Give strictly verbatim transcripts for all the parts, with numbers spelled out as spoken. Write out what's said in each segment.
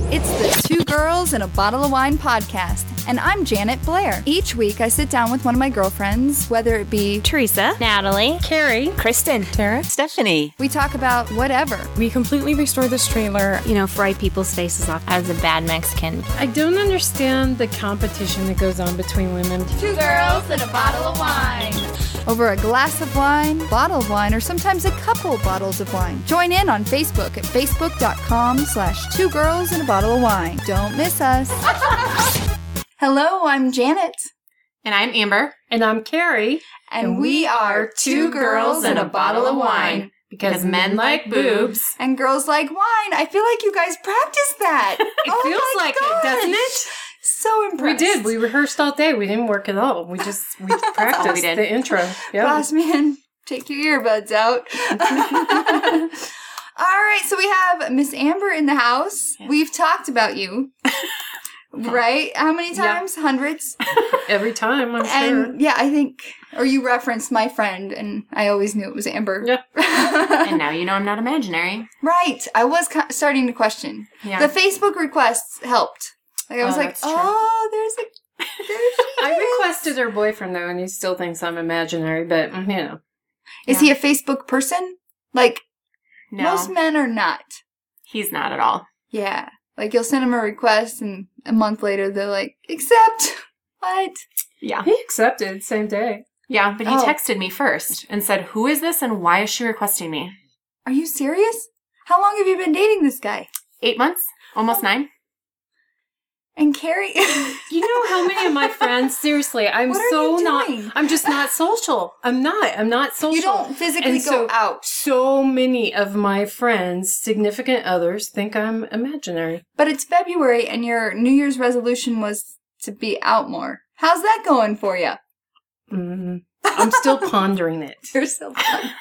It's the Two Girls and a Bottle of Wine podcast, and I'm Janet Blair. Each week, I sit down with one of my girlfriends, whether it be Teresa, Natalie, Carrie, Kristen, Tara, Stephanie. We talk about whatever. We completely restored this trailer. You know, fry people's faces off as a bad Mexican. I don't understand the competition that goes on between women. Two girls and a bottle of wine. Over a glass of wine, bottle of wine, or sometimes a couple bottles of wine. Join in on Facebook at facebook.com slash two girls and a bottle of wine. Don't miss us. Hello, I'm Janet. And I'm Amber. And I'm Carrie. And, and we are Two Girls and a Bottle of Wine. Because men like boobs. And girls like wine. I feel like you guys practiced that. It oh feels like gosh. it, doesn't it? So impressed. We did. We rehearsed all day. We didn't work at all. We just we practiced we did. the intro. Yep. Boss man, take your earbuds out. All right, so we have Miss Amber in the house. Yes. We've talked about you. Right? How many times? Yep. Hundreds? Every time, I'm and, sure. Yeah, I think, or you referenced my friend, and I always knew it was Amber. Yeah. And now you know I'm not imaginary. Right. I was ca- starting to question. Yeah. The Facebook requests helped. Like I was oh, like, oh, there's a, there she I is. requested her boyfriend, though, and he still thinks I'm imaginary, but, you know. Is yeah. he a Facebook person? Like, no. Most men are not. He's not at all. Yeah. Like, you'll send him a request, and a month later, they're like, accept. What? Yeah. He accepted same day. Yeah, but he oh. texted me first and said, who is this and why is she requesting me? Are you serious? How long have you been dating this guy? Eight months? Almost nine? And Carrie... You know how many of my friends, seriously, I'm what so are you not, doing? I'm just not social. I'm not, I'm not social. You don't physically and go so, out. So many of my friends, significant others, think I'm imaginary. But it's February and your New Year's resolution was to be out more. How's that going for you? Mm, I'm still pondering it. You're so fun.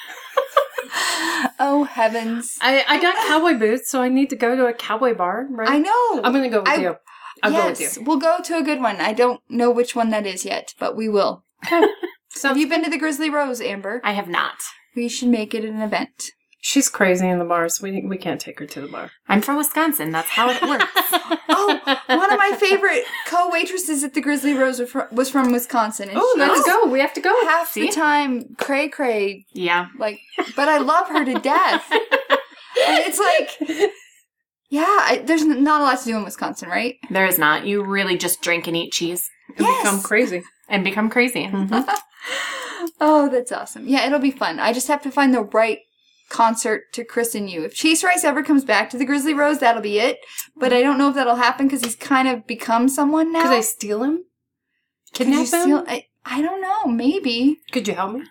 Oh, heavens. I, I got cowboy boots, so I need to go to a cowboy bar, right? I know. I'm going to go with I, you. I'll yes, go with you. We'll go to a good one. I don't know which one that is yet, but we will. So have you been to the Grizzly Rose, Amber? I have not. We should make it an event. She's crazy in the bars. We we can't take her to the bar. I'm from Wisconsin. That's how it works. Oh, one of my favorite co-waitresses at the Grizzly Rose was from Wisconsin. Oh, let's go. We have to go. Half See? the time, cray cray. Yeah. Like, but I love her to death. And it's like, yeah, I, there's not a lot to do in Wisconsin, right? There is not. You really just drink and eat cheese. And Yes. become crazy. And become crazy. Mm-hmm. Oh, that's awesome. Yeah, it'll be fun. I just have to find the right concert to christen you. If Chase Rice ever comes back to the Grizzly Rose, that'll be it. But I don't know if that'll happen because he's kind of become someone now. Could I steal him? Could you Kidnap him? steal- I, I don't know. Maybe. Could you help me?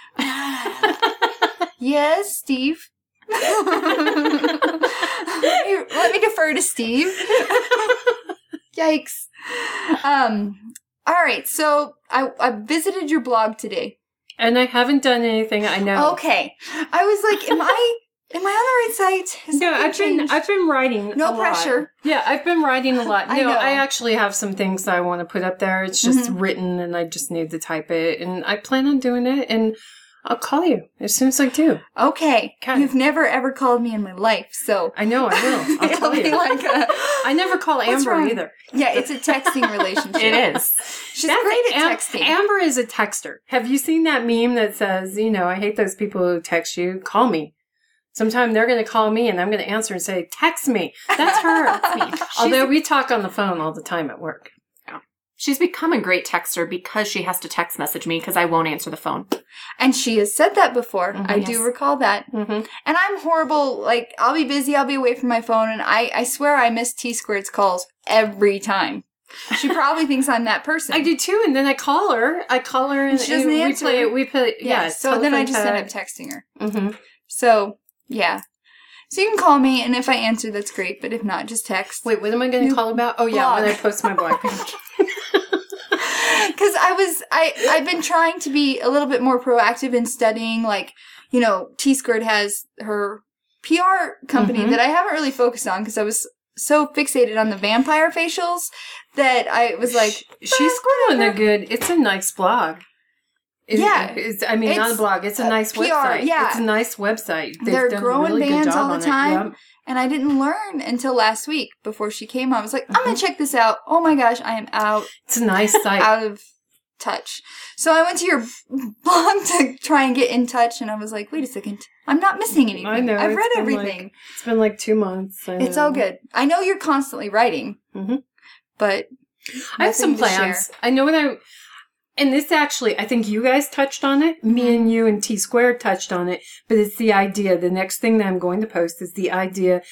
Yes, Steve. let, me, let me defer to Steve. Yikes. Um. All right. So I I visited your blog today. And I haven't done anything. I know. Okay. I was like, am I am I on the right site? Has No, something I've been changed? I've been writing. No a pressure. Lot. Yeah, I've been writing a lot. No, I know. I actually have some things that I want to put up there. It's just Mhm. written, and I just need to type it. And I plan on doing it. And I'll call you as soon as I do. Okay. Okay. You've never ever called me in my life, so I know I will. I'll it'll call be you. like a, I never call What's Amber wrong? either. yeah, it's a texting relationship. It is. She's That's- great at Am- texting. Amber is a texter. Have you seen that meme that says, you know, I hate those people who text you. Call me. Sometime they're going to call me and I'm going to answer and say, text me. That's her. That's me. Although we talk on the phone all the time at work. She's become a great texter because she has to text message me because I won't answer the phone. And she has said that before. Mhm, I yes. do recall that. Mm-hmm. And I'm horrible. Like, I'll be busy. I'll be away from my phone. And I, I swear I miss T-Squared's calls every time. She probably thinks I'm that person. I do too, and then I call her. I call her and, She doesn't and we answer. play it. We play, Yeah, yeah. so then I just telephone end up tag. texting her. Mm-hmm. So, yeah. So you can call me, and if I answer, that's great. But if not, just text. Wait, what am I going New to call about? Oh yeah, blog. when I post my blog. Because I was, I, I've been trying to be a little bit more proactive in studying, like, you know, T-Skirt has her P R company Mhm. that I haven't really focused on because I was so fixated on the vampire facials that I was like, She's doing a good. It's a nice blog. It, Yeah. it's, I mean, not It's a blog. It's a a nice P R, website. yeah. It's a nice website. They've They're done a growing really good bands job all the on it. time. Yep. And I didn't learn until last week before she came on. I was like, I'm going to check this out. Oh my gosh, I am out, It's a nice site. out of touch. So I went to your blog to try and get in touch, and I was like, wait a second. I'm not missing anything. I know. I've it's read been everything. Like, it's been like two months. I It's know. all good. I know you're constantly writing, Mm-hmm. but I have some nothing to plans. share. I know what I... And this actually, I think you guys touched on it. Me and you and T Squared touched on it. But it's the idea. The next thing that I'm going to post is the idea...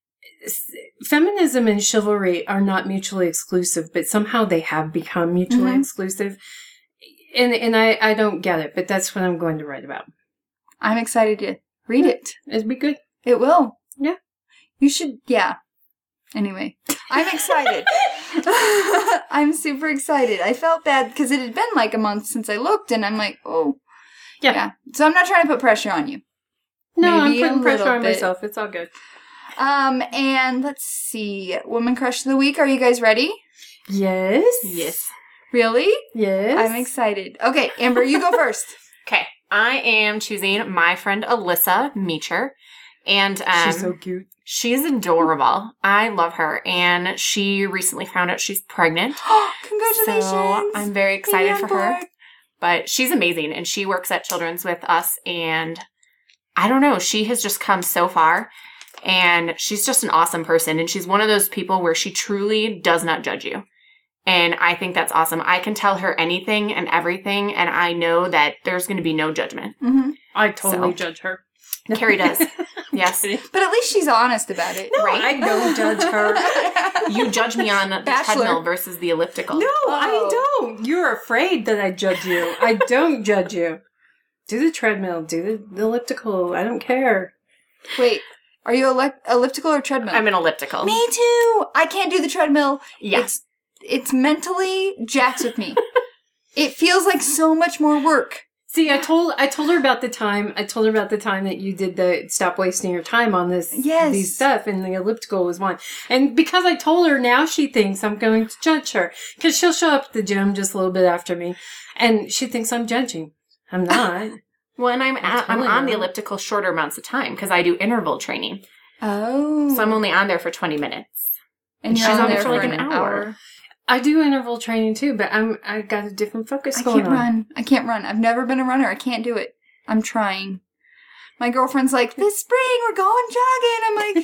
Feminism and chivalry are not mutually exclusive, but somehow they have become mutually Mhm. exclusive. And and I, I don't get it, but that's what I'm going to write about. I'm excited to read it. It'd be good. It will. Yeah. You should, yeah. Anyway, I'm excited. I'm super excited. I felt bad because it had been like a month since I looked, and I'm like, oh. Yeah. Yeah. So I'm not trying to put pressure on you. No, Maybe a I'm putting pressure little on bit. myself. It's all good. Um, and let's see. Woman Crush of the Week. Are you guys ready? Yes. Yes. Really? Yes. I'm excited. Okay, Amber, you go first. Okay. I am choosing my friend Alyssa Meacher. And um, She's so cute. she's adorable. I love her. And she recently found out she's pregnant. Congratulations. So I'm very excited Baby for on her. board. But she's amazing. And she works at Children's with us. And I don't know. She has just come so far. And she's just an awesome person. And she's one of those people where she truly does not judge you. And I think that's awesome. I can tell her anything and everything. And I know that there's going to be no judgment. Mhm. I totally So- judge her. Carrie does. Yes. But at least she's honest about it. No, Right? I don't judge her. You judge me on the Bachelor. treadmill versus the elliptical. No, Oh. I don't. You're afraid that I judge you. I don't judge you. Do the treadmill. Do the, the elliptical. I don't care. Wait, are you elec elliptical or treadmill? I'm an elliptical. Me too. I can't do the treadmill. Yeah. It's it's mentally jacks with me. It feels like so much more work. See, I told I told her about the time. I told her about the time that you did the stop wasting your time on this Yes. these stuff, and the elliptical was one. And because I told her, now she thinks I'm going to judge her because she'll show up at the gym just a little bit after me, and she thinks I'm judging. I'm not. Well, and I'm at, I'm telling on the you. elliptical shorter amounts of time because I do interval training. Oh. So I'm only on there for twenty minutes. and she's you're on there for like for an hour. I do interval training too, but I'm I got a different focus I going can't on. run. I can't run. I've never been a runner. I can't do it. I'm trying. My girlfriend's like, this spring we're going jogging. I'm like,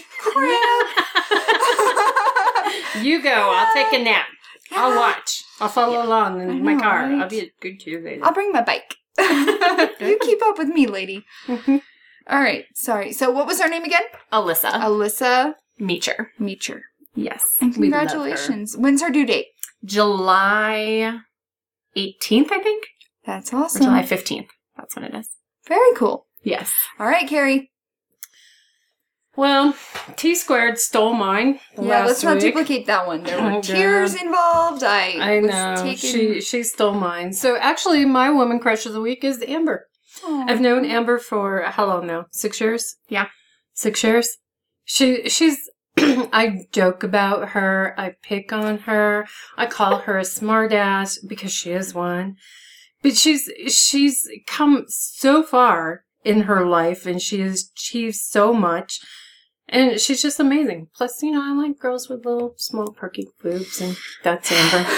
crap. You go. I'll take a nap. I'll watch. I'll follow along in I my know, car. right? I'll be a good cheerleader. I'll bring my bike. You keep up with me, lady. Mhm. All right. Sorry. So what was her name again? Alyssa Alyssa Meacher. Meacher. Yes. And We love her. congratulations. When's her due date? July eighteenth, I think. That's Or awesome. July fifteenth. That's when it is. Very cool. Yes. All right, Carrie. Well, T Squared stole mine Yeah, last let's not week. duplicate that one. There were Oh, tears God. involved. I, I was know. taken. She she stole mine. So actually, my woman crush of the week is Amber. Aw. I've known Amber for how long now? Six years? Yeah. Six years? She she's I joke about her, I pick on her, I call her a smartass because she is one. But she's she's come so far in her life and she has achieved so much. And she's just amazing. Plus, you know, I like girls with little small perky boobs, and that's Amber.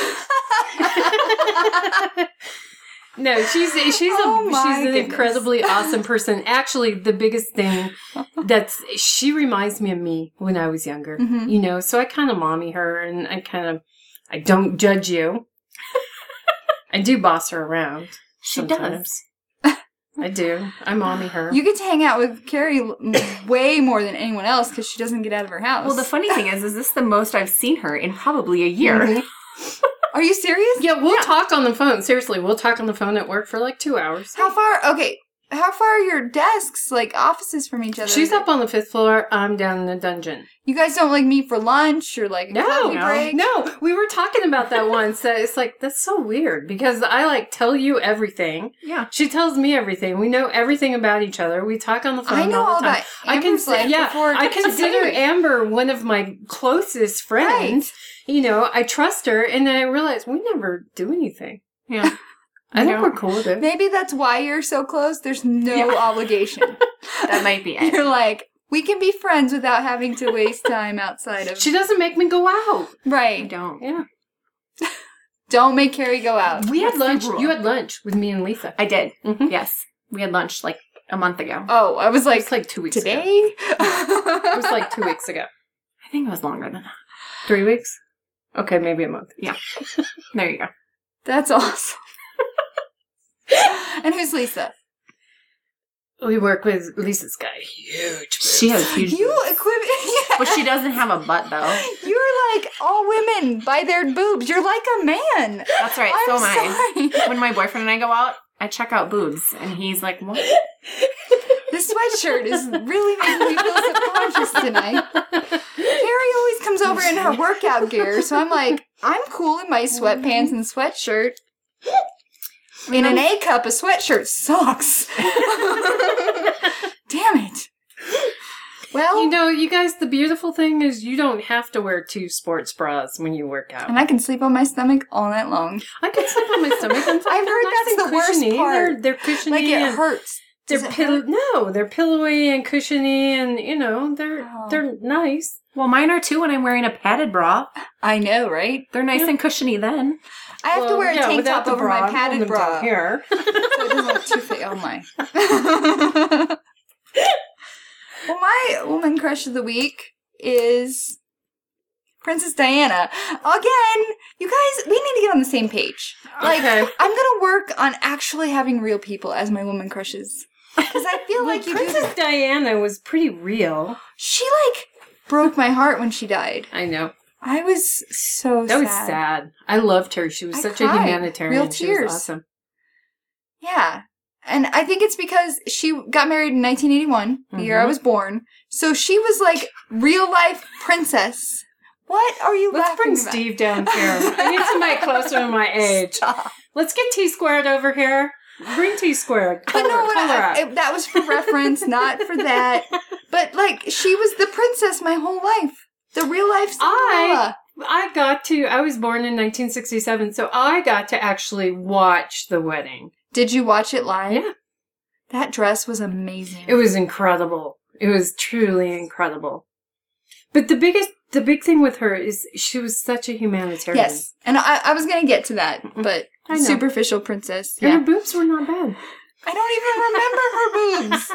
No, she's she's a Oh my she's an goodness. incredibly awesome person. Actually, the biggest thing that's she reminds me of me when I was younger. Mhm. You know, so I kind of mommy her, and I kind of I don't judge you. I do boss her around. She sometimes. does. I do. I mommy her. You get to hang out with Carrie l- way more than anyone else because she doesn't get out of her house. Well, the funny thing is, is this the most I've seen her in probably a year. Mhm. Are you serious? Yeah, we'll talk on the phone. Seriously, we'll talk on the phone at work for like two hours. How far? Okay. How far are your desks, like offices from each other? She's up on the fifth floor. I'm down in the dungeon. You guys don't like meet for lunch or like a No, coffee no, break? no. We were talking about that once. That it's like that's so weird because I like tell you everything. Yeah. She tells me everything. We know everything about each other. We talk on the phone I know all all the time. about I Amber's consider, life yeah, before it I gets to consider Carrie. Amber one of my closest friends. You know, I trust her, and then I realize we never do anything. Yeah. I think No. we're cool with it. Maybe that's why you're so close. There's no Yeah. obligation. That might be it. You're like, We can be friends without having to waste time outside of... She doesn't make me go out. I Right. don't. Yeah. Don't make Carrie go out. We had That's the lunch. rule. You had lunch with me and Lisa. I did. Mhm. Yes. We had lunch like a month ago. Oh, I was It like, was like two weeks ago. today? It was like two weeks ago. I think it was longer than that. Three weeks? Okay, maybe a month. Yeah. There you go. That's awesome. And who's Lisa? We work with Lisa's got huge boobs. She has huge You boobs. equip... Yeah. But she doesn't have a butt, though. You're like, all women buy their boobs. You're like a man. That's right. I'm so am I. sorry. When my boyfriend and I go out, I check out boobs. And he's like, what? This sweatshirt is really making me feel subconscious tonight. Carrie always comes over in her workout gear, so I'm like, I'm cool in my sweatpants and sweatshirt. In an A cup, a sweatshirt sucks. Damn it. Well, You know, you guys, the beautiful thing is you don't have to wear two sports bras when you work out. and I can sleep on my stomach all night long. I can sleep on my stomach. I'm I've heard nice that's and the worst cushiony. part. They're, they're cushiony. Like, it and hurts. They're Does it pillow. hurt? No, they're pillowy and cushiony, and you know they're Oh. they're nice. Well, mine are too when I'm wearing a padded bra. I know, right? They're nice and cushiony then. I have to Well, wear a yeah, tank without top the over bra, my I'm padded holding them bra. down here. So it doesn't look too fake. Oh my. Well, my woman crush of the week is Princess Diana. Again, you guys, we need to get on the same page. Like, Okay. I'm gonna work on actually having real people as my woman crushes. Because I feel like you Princess do. Diana was pretty real. She, like, broke my heart when she died. I know. I was so That sad. was sad. I loved her. She was I such a cried. humanitarian. Real She tears. was awesome. Yeah. And I think it's because she got married in nineteen eighty-one, the year I Mhm. was born. So she was like real life princess. What are you Let's laughing bring about? Steve down here. I need somebody closer to my age. Stop. Let's get T squared over here. Bring T squared. I Call know her, what call her I, up. it- that was for reference, not for that. But like, she was the princess my whole life. The real life Cinderella. I got to, I was born in nineteen sixty-seven, so I got to actually watch the wedding. Did you watch it live? Yeah. That dress was amazing. It was incredible. It was truly incredible. But the biggest, the big thing with her is she was such a humanitarian. Yes. And I, I was going to get to that, but I know. superficial princess. And Yeah. her boobs were not bad. I don't even remember her boobs.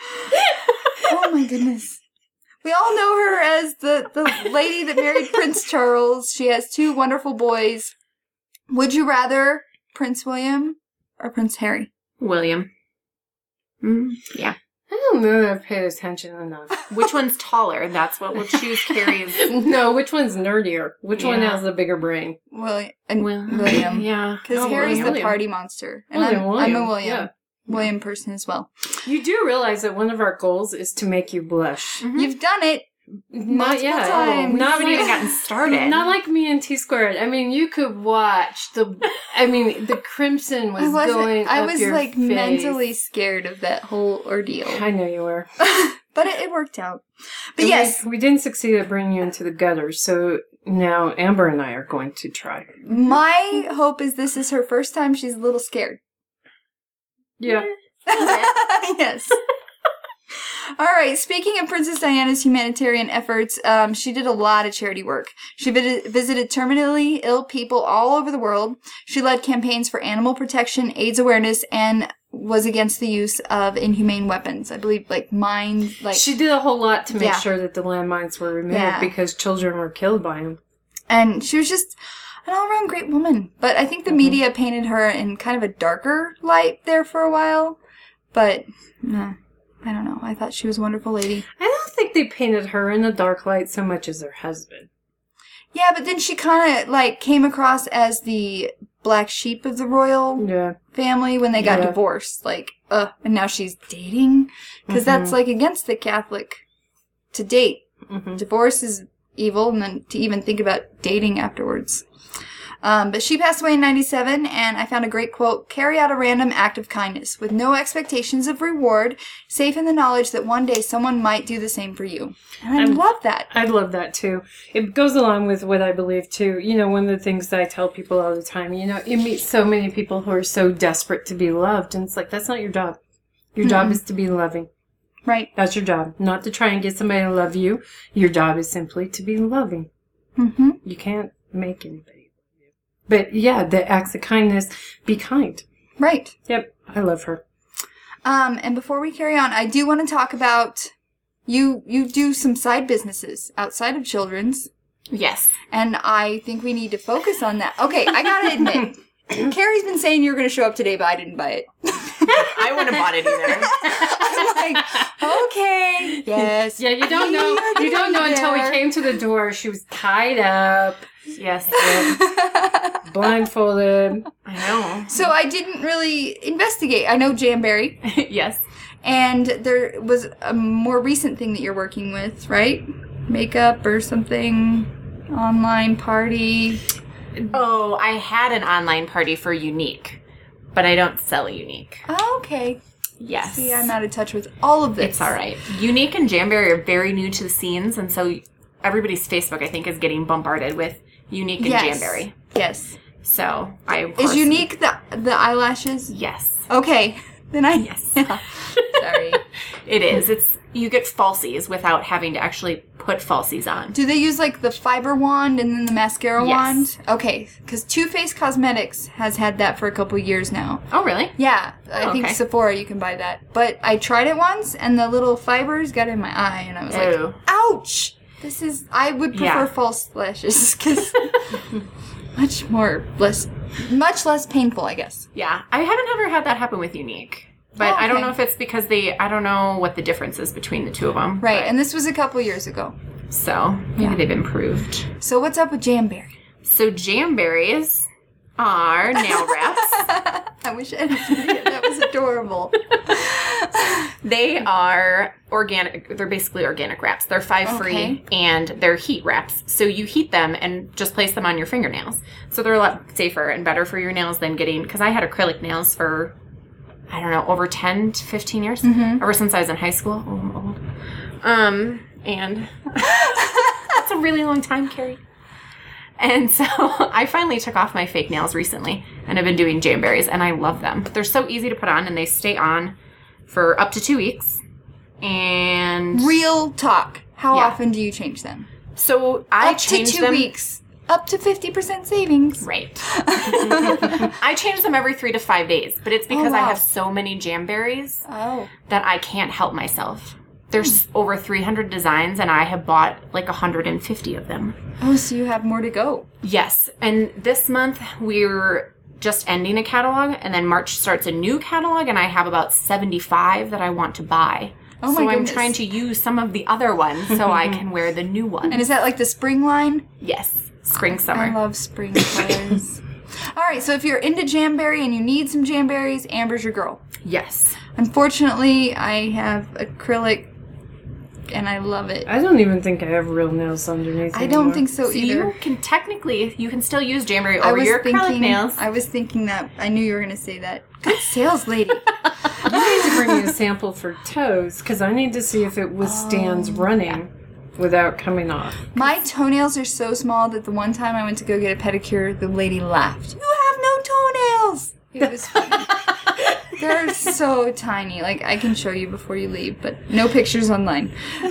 Oh my goodness. We all know her as the, the lady that married Prince Charles. She has two wonderful boys. Would you rather Prince William or Prince Harry? William. Mm, yeah. I don't know that I've paid attention enough. Which one's taller? That's what will choose Carrie's. No, which one's nerdier? Which one Yeah. has the bigger brain? William. And Will- William. Yeah. Because Oh, Harry's William. the party monster. And William, I'm, William, I'm a William. yeah. William person as well. You do realize that one of our goals is to make you blush. Mhm. You've done it. Not Multiple yet. times. We Not haven't like, even gotten started. Not like me and T squared. I mean, you could watch the. I mean, the crimson was I wasn't. going. I up was your like face. mentally scared of that whole ordeal. I know you were. But it, it worked out. But And yes, we, we didn't succeed at bringing you into the gutter, so now Amber and I are going to try. my hope is this is her first time she's a little scared. Yeah. Yes. All right. Speaking of Princess Diana's humanitarian efforts, um, she did a lot of charity work. She vid- visited terminally ill people all over the world. She led campaigns for animal protection, AIDS awareness, and was against the use of inhumane weapons. I believe, like mines, like She did a whole lot to make Yeah. sure that the landmines were removed Yeah. because children were killed by them. and she was just an all-around great woman. But I think the media painted her in kind of a darker light there for a while. But nah, I don't know. I thought she was a wonderful lady. I don't think they painted her in a dark light so much as her husband. Yeah, but then she kind of, like, came across as the black sheep of the royal Yeah. family when they got Yeah. divorced. Like, uh, and now she's dating? Because that's, like, against the Catholic to date. hmm Divorce is evil, and then to even think about dating afterwards. Um, but she passed away in ninety-seven, and I found a great quote: carry out a random act of kindness with no expectations of reward, safe in the knowledge that one day someone might do the same for you. And I I'm- love that. I love that too. It goes along with what I believe too. You know, one of the things that I tell people all the time, you know, you meet so many people who are so desperate to be loved, and it's like, that's not your job. Your job is to be loving. Right. That's your job. Not to try and get somebody to love you. Your job is simply to be loving. Mm-hmm. You can't make anybody love you. But yeah, the acts of kindness, be kind. Right. Yep. I love her. Um, and before we carry on, I do want to talk about you, you do some side businesses outside of children's. Yes. And I think we need to focus on that. Okay, I gotta admit, Carrie's been saying you were going to show up today, but I didn't buy it. I wouldn't have bought it either. I'm like, okay, yes. Yeah, you don't know. You don't know until we came to the door. She was tied up. Yes. Blindfolded. I know. So I didn't really investigate. I know Jamberry. Yes. And there was a more recent thing that you're working with, right? Makeup or something, online party. Oh, I had an online party for Unique, but I don't sell Unique. Oh, okay. Yes. See, I'm out of touch with all of this. It's all right. Unique and Jamberry are very new to the scenes, and so everybody's Facebook, I think, is getting bombarded with Unique and Yes. Jamberry. Yes. So I of course, Is Unique the the eyelashes? Yes. Okay. Then I Yes. Sorry. It is. It's you get falsies without having to actually put falsies on. Do they use like the fiber wand and then the mascara Yes. wand? Okay, because Too Faced Cosmetics has had that for a couple years now. Oh, really? Yeah, I Oh, think okay. Sephora you can buy that. But I tried it once and the little fibers got in my eye and I was Ew. like, ouch! This is, I would prefer Yeah. false lashes because much more, less, much less painful, I guess. Yeah. I haven't ever had that happen with Unique. But Oh, I don't okay. know if it's because they, I don't know what the difference is between the two of them. Right, but- and this was a couple years ago. So maybe Yeah. they've improved. So what's up with Jamberry? So Jamberries are nail wraps. I wish I didn't see it. That was adorable. They are organic. They're basically organic wraps. They're five Okay. free and they're heat wraps. So you heat them and just place them on your fingernails. So they're a lot safer and better for your nails than getting, because I had acrylic nails for, I don't know, over ten to fifteen years. Mm-hmm. Ever since I was in high school. Oh, I'm old. Um, and that's a really long time, Carrie. And so I finally took off my fake nails recently and I've been doing Jamberries and I love them. They're so easy to put on and they stay on for up to two weeks. And Real talk. How Yeah. often do you change them? so I Up to change two them. weeks. Up to fifty percent savings. Right. I change them every three to five days, but it's because Oh, wow. I have so many Jamberries Oh. that I can't help myself. There's over three hundred designs and I have bought like one hundred fifty of them. Oh, so you have more to go. Yes. And this month we're just ending a catalog and then March starts a new catalog and I have about seventy-five that I want to buy. Oh my so I'm goodness. trying to use some of the other ones so I can wear the new ones. And is that like the spring line? Yes. Spring, I summer. love spring colors. All right, so if you're into Jamberry and you need some Jamberries, Amber's your girl. Yes. Unfortunately, I have acrylic and I love it. I don't even think I have real nails underneath. I don't anymore. think so So either. you can technically, you can still use Jamberry I over was your acrylic thinking nails. I was thinking that I knew you were going to say that. Good sales lady. You need to bring me a sample for toes because I need to see if it withstands Oh, running without coming off. My toenails are so small that the one time I went to go get a pedicure, the lady laughed. You have no toenails! It was funny. They're so tiny. Like, I can show you before you leave, but no pictures online.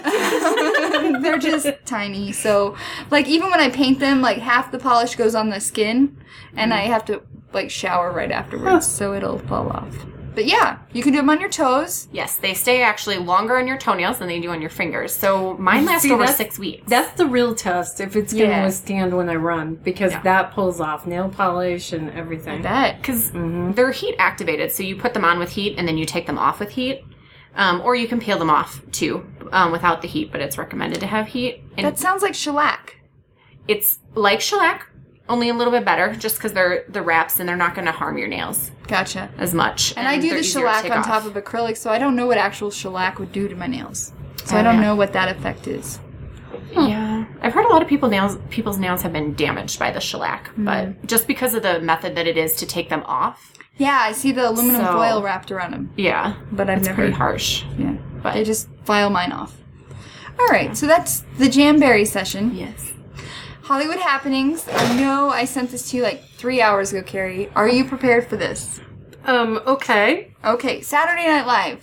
They're just tiny. So, like, even when I paint them, like, half the polish goes on the skin, and I have to, like, shower right afterwards, so it'll fall off. But yeah, you can do them on your toes. Yes, they stay actually longer on your toenails than they do on your fingers. So mine last See, over that's- six weeks. That's the real test if it's going to Yeah. withstand when I run because Yeah. that pulls off nail polish and everything. That. Because Mm-hmm. they're heat activated, so you put them on with heat and then you take them off with heat. Um, or you can peel them off too um, without the heat, but it's recommended to have heat. And That sounds like shellac. it's like shellac, only a little bit better, just because they're the wraps and they're not going to harm your nails Gotcha. as much. And I do they're the easier to shellac take on off. top of acrylic, so I don't know what actual shellac would do to my nails. So Oh, I don't yeah. know what that effect is. Yeah, I've heard a lot of people nails people's nails have been damaged by the shellac, Mm-hmm. but just because of the method that it is to take them off. Yeah, I see the aluminum So- foil wrapped around them, Yeah, but I've it's never. pretty harsh. Yeah, But they just file mine off. All right, so that's the Jamberry session. yes. Hollywood happenings. I know I sent this to you like three hours ago, Carrie. Are you prepared for this? Um, okay. Okay, Saturday Night Live.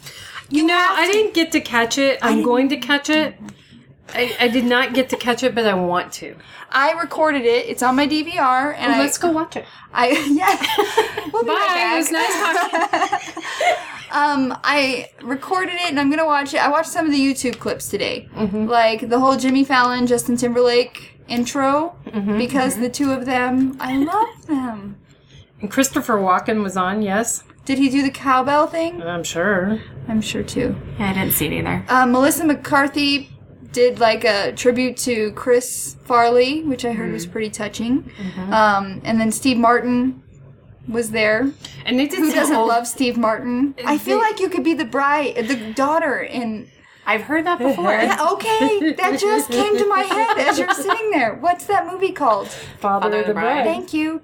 You know, have I to- didn't get to catch it. I'm didn't- going to catch it. I, I did not get to catch it, but I want to. I recorded it. It's on my D V R, and Oh, I, let's go watch it. I yeah. We'll be Bye. right It was back. nice talking. Um, I recorded it, and I'm gonna watch it. I watched some of the YouTube clips today, Mm-hmm. like the whole Jimmy Fallon, Justin Timberlake intro, Mm-hmm. because the two of them, I love them. And Christopher Walken was on, yes. Did he do the cowbell thing? I'm sure. I'm sure too. Yeah, I didn't see it either. Um, Melissa McCarthy did like a tribute to Chris Farley, which I heard was pretty touching. Um, and then Steve Martin was there. And they did Who some doesn't old- love Steve Martin? I feel they- like you could be the bride, the daughter in. I've heard that before. Yeah, okay, that just came to my head as you're sitting there. What's that movie called? Father, Father of the Bride. Thank you.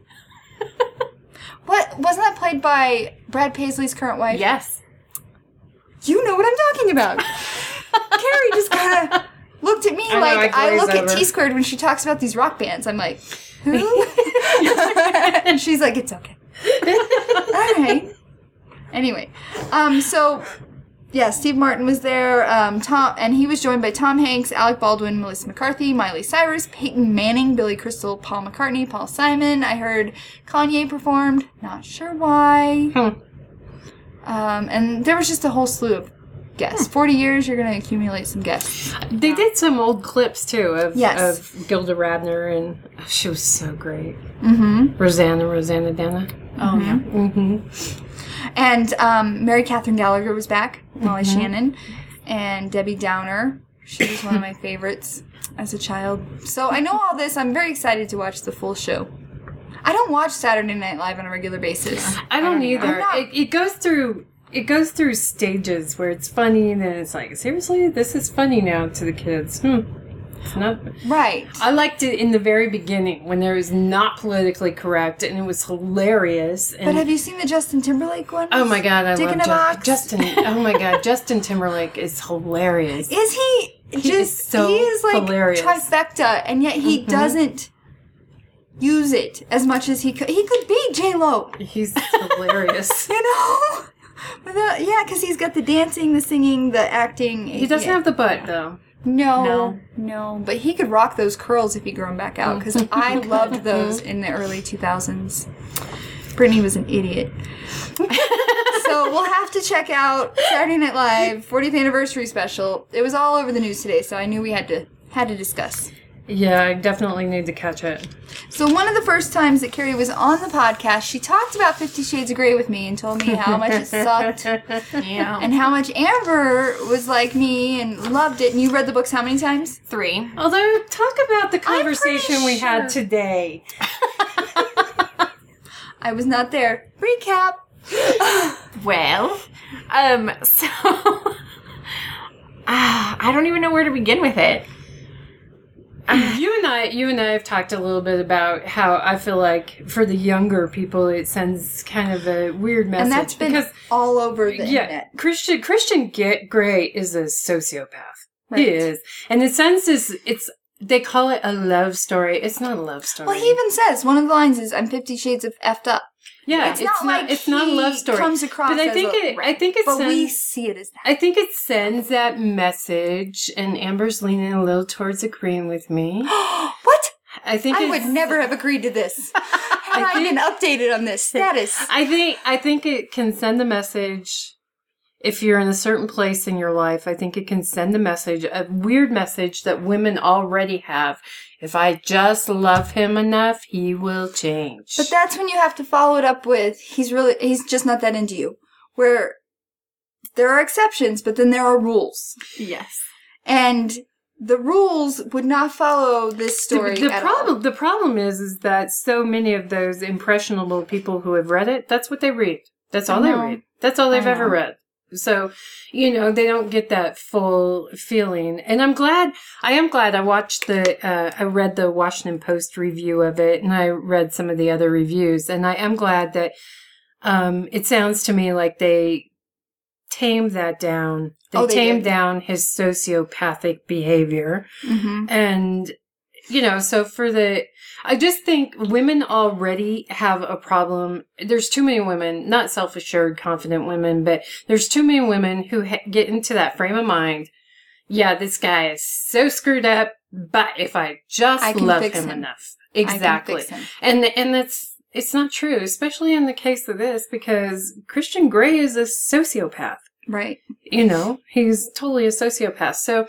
What wasn't that played by Brad Paisley's current wife? Yes. You know what I'm talking about. Carrie just kind of looked at me I know, like I I, glaze look at over. T Squared when she talks about these rock bands. I'm like, who? And she's like, it's okay. All right. Anyway, um, so yeah, Steve Martin was there. Um, Tom, and he was joined by Tom Hanks, Alec Baldwin, Melissa McCarthy, Miley Cyrus, Peyton Manning, Billy Crystal, Paul McCartney, Paul Simon. I heard Kanye performed. Not sure why. Hmm. Um, and there was just a whole slew of guests. Forty years, you're going to accumulate some guests. They did some old clips, too, of, Yes. of Gilda Radner, and oh, she was so great. Mm-hmm. Rosanna, Rosanna Dana. Oh, yeah. Mm-hmm. And um, Mary Catherine Gallagher was back, Molly Mm-hmm. Shannon, and Debbie Downer. She was one of my favorites as a child. So I know all this. I'm very excited to watch the full show. I don't watch Saturday Night Live on a regular basis. I don't I'm either. not- It, it goes through... It goes through stages where it's funny, and then it's like, seriously, this is funny now to the kids. Hmm. It's not. Right. I liked it in the very beginning when there was not politically correct, and it was hilarious. And But have you seen the Justin Timberlake one? oh my god, I Dick love in a Ju- Box? Justin. Oh my god, Justin Timberlake is hilarious. Is he just? is so he is like hilarious. trifecta, and yet he Mhm. doesn't use it as much as he could. He could be J Lo. He's hilarious. You know? Without, yeah, because he's got the dancing, the singing, the acting. He doesn't yeah. have the butt though. No, No. no, but he could rock those curls if he grew them back out, because I loved those in the early two thousands. Brittany was an idiot. So we'll have to check out Saturday Night Live fortieth anniversary special. It was all over the news today, so I knew we had to had to discuss. Yeah, I definitely need to catch it. So one of the first times that Carrie was on the podcast, she talked about Fifty Shades of Grey with me and told me how much it sucked Yeah. and how much Amber was like me and loved it. And you read the books how many times? Three. Although, talk about the I'm pretty conversation we had sure- today. I was not there. Recap. Well, um, so ah, I don't even know where to begin with it. You and I, you and I have talked a little bit about how I feel like for the younger people, it sends kind of a weird message And that's been because all over the yeah, internet. Christian Christian G- Grey is a sociopath. Right. He is, and it sends this. It's they call it a love story. It's not a love story. Well, he even says one of the lines is, "I'm Fifty Shades of effed up." yeah, it's it's, not not. like it's not a he love story. comes across but I as think a- it. I think it But sends. we see it as that. I think it sends that message, and Amber's leaning a little towards agreeing with me. What? I think I it's, would never have agreed to this had I, think- been updated on this status. I think I think it can send a message if you're in a certain place in your life. I think it can send a message, a weird message that women already have. If I just love him enough, he will change. But that's when you have to follow it up with, "He's really, he's just not that into you." Where there are exceptions, but then there are rules, Yes. and the rules would not follow this story. the, the at problem all. the problem is is that so many of those impressionable people who have read it, that's what they read. That's all I they know. read. That's all they've I ever know. read. So, you know, they don't get that full feeling. And I'm glad, I am glad I watched the, uh, I read the Washington Post review of it, and I read some of the other reviews, and I am glad that, um, it sounds to me like they tamed that down. They, Oh, they tamed did. down his sociopathic behavior. Mhm. And you know, so for the, I just think women already have a problem. There's too many women, not self-assured, confident women, but there's too many women who ha- get into that frame of mind. Yeah, this guy is so screwed up, but if I just I can love fix him, him. enough. I can Exactly. fix him. And, and that's, it's not true, especially in the case of this, because Christian Grey is a sociopath. Right. You know, he's totally a sociopath. So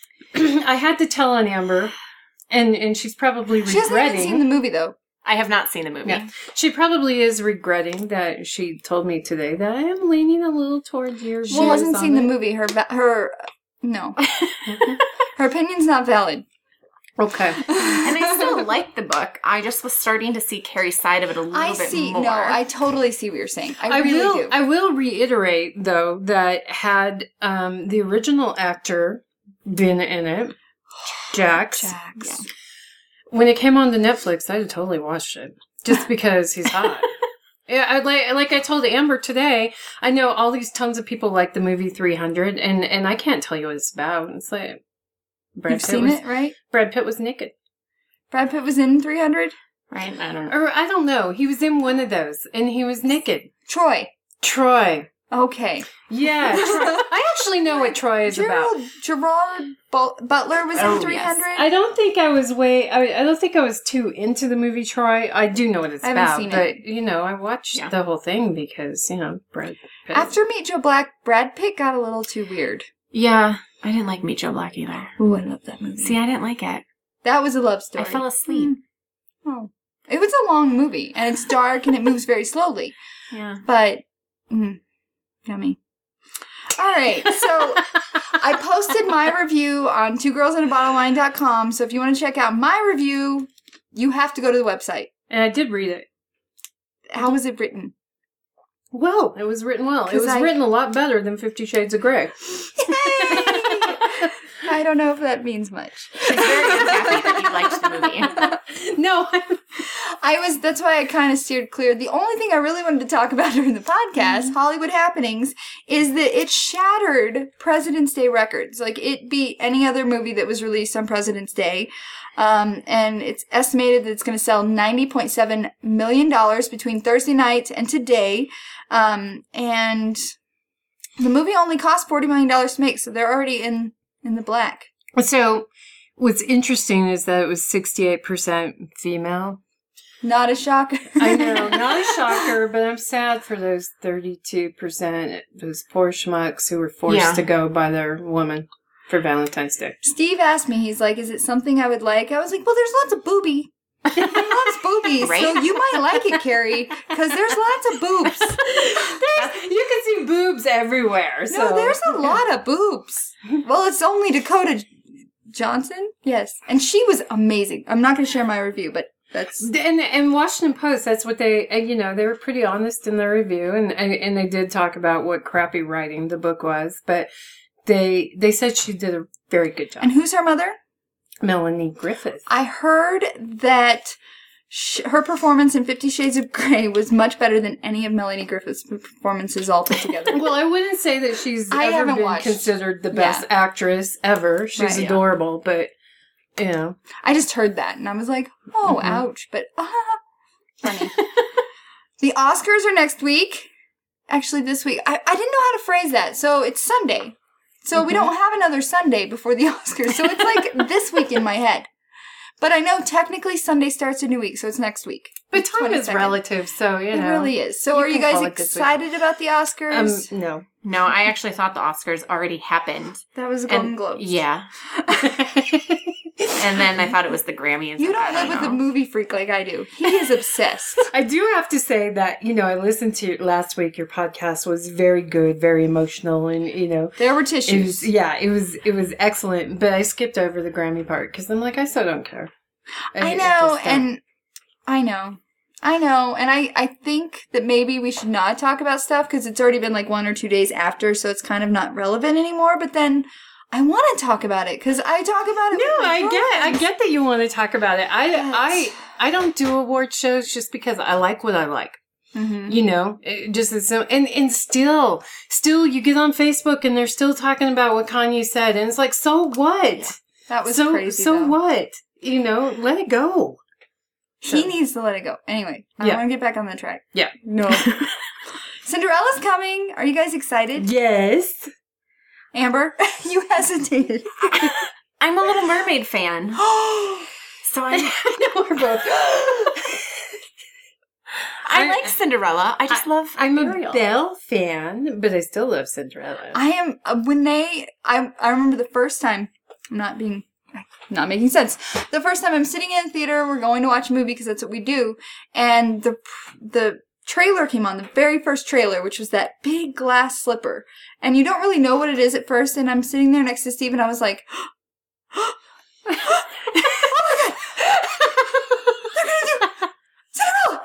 I had to tell on Amber, and, and she's probably She hasn't regretting. even seen the movie, though. I have not seen the movie. Yeah. She probably is regretting that she told me today that I am leaning a little towards your views. Well, hasn't on seen the it. movie. Her, va- her, no. Her opinion's not valid. Okay. And I still like the book. I just was starting to see Carrie's side of it a little I bit see. more. No, I totally see what you're saying. I, I really will. do. I will reiterate though that had um, the original actor been in it, Jax, Jax. when it came on to Netflix, I'd have totally watched it just because he's hot. Yeah, I like like I told Amber today. I know all these tons of people like the movie three hundred, and and I can't tell you what it's about. It's like Brad You've Pitt seen was it, right? Brad Pitt was naked. Brad Pitt was in three hundred. Right? I don't know. Or I don't know. He was in one of those, and he was naked. Troy. Troy. Okay. Yeah, Troy. I actually know what Troy is about. Gerald, Gerard Bu- Butler was Oh, in three hundred. I don't think I was way. I, I don't think I was too into the movie Troy. I do know what it's I haven't about, seen but it. you know, I watched Yeah. the whole thing because you know Brad Pitt. After Meet Joe Black, Brad Pitt got a little too weird. Yeah. I didn't like Meet Joe Black either. Ooh, I love that movie. See, I didn't like it. That was a love story. I fell asleep. Oh. It was a long movie, and it's dark, and it moves very slowly. Yeah. But, mm, yummy. All right, so I posted my review on two girls and a bottle of wine dot com, so if you want to check out my review, you have to go to the website. And I did read it. How was it written? Well, it was written well. It 'Cause was I- written a lot better than Fifty Shades of Grey. I don't know if that means much. She's very unhappy that you liked the movie. No, I, I was, that's why I kind of steered clear. The only thing I really wanted to talk about during the podcast, Hollywood Happenings, is that it shattered President's Day records. Like, it beat any other movie that was released on President's Day. Um, and it's estimated that it's going to sell ninety point seven million dollars between Thursday night and today. Um, and the movie only cost forty million dollars to make, so they're already in, in the black. so what's interesting is that it was sixty-eight percent female. Not a shocker. I know, not a shocker, but I'm sad for those thirty-two percent, those poor schmucks who were forced Yeah. to go by their woman for Valentine's Day. Steve asked me, he's like, is it something I would like? I was like, well, there's lots of booby. He loves boobies, Right? so you might like it, Carrie, because there's lots of boobs. There's, you can see boobs everywhere. So. No, there's a lot of boobs. Well, it's only Dakota Johnson. Yes. And she was amazing. I'm not going to share my review, but that's... And and Washington Post, that's what they, uh, you know, they were pretty honest in their review, and, and and they did talk about what crappy writing the book was, but they they said she did a very good job. And who's her mother? Melanie Griffith. I heard that sh- her performance in Fifty Shades of Grey was much better than any of Melanie Griffith's performances all put together. Well, I wouldn't say that she's I ever haven't been watched- considered the best Yeah. actress ever. She's Right, yeah. adorable, but you know, I just heard that, and I was like, oh, Mhm. ouch, but ah, funny. The Oscars are next week. Actually, this week. I, I didn't know how to phrase that, so it's Sunday. So we Mhm. don't have another Sunday before the Oscars, so it's like this week in my head. But I know technically Sunday starts a new week, so it's next week. but time is twenty-second. relative, so you It know. really is. So You are you can guys call it this week. excited about the Oscars? Um, no. No, I actually thought the Oscars already happened. that was Golden And- Globes. Yeah. And then I thought it was the Grammys. You I don't live with know. a movie freak like I do. He is obsessed. I do have to say that, you know, I listened to last week. Your podcast was very good, very emotional, and, you know, There were it tissues. was, yeah, it was, it was excellent, but I skipped over the Grammy part because I'm like, I still don't care. I I know, just don't. and I know. I know, and I, I think that maybe we should not talk about stuff because it's already been like one or two days after, so it's kind of not relevant anymore, but then I want to talk about it because I talk about it with No, my I get, I girlfriends. get that you want to talk about it. I, But- I, I don't do award shows just because I like what I like. Mhm. You know, it just as so, and and still, still, you get on Facebook and they're still talking about what Kanye said, and it's like, so what? That was so crazy, so though. what? you know, let it go. He So- needs to let it go. Anyway, I Yeah. want to get back on the track. Yeah. No. Cinderella's coming. Are you guys excited? Yes. Amber, you hesitated. I'm a Little Mermaid fan. So I, I know we're both. I I- like Cinderella. I just love I'm Ariel. a Belle fan, but I still love Cinderella. I am uh, when they. I I remember the first time. I'm not being. Not making sense. The first time I'm sitting in a theater, we're going to watch a movie because that's what we do, and the the trailer came on, the very first trailer, which was that big glass slipper, and you don't really know what it is at first. And I'm sitting there next to Steve, and I was like, "Oh my god, they're gonna do Cinderella!"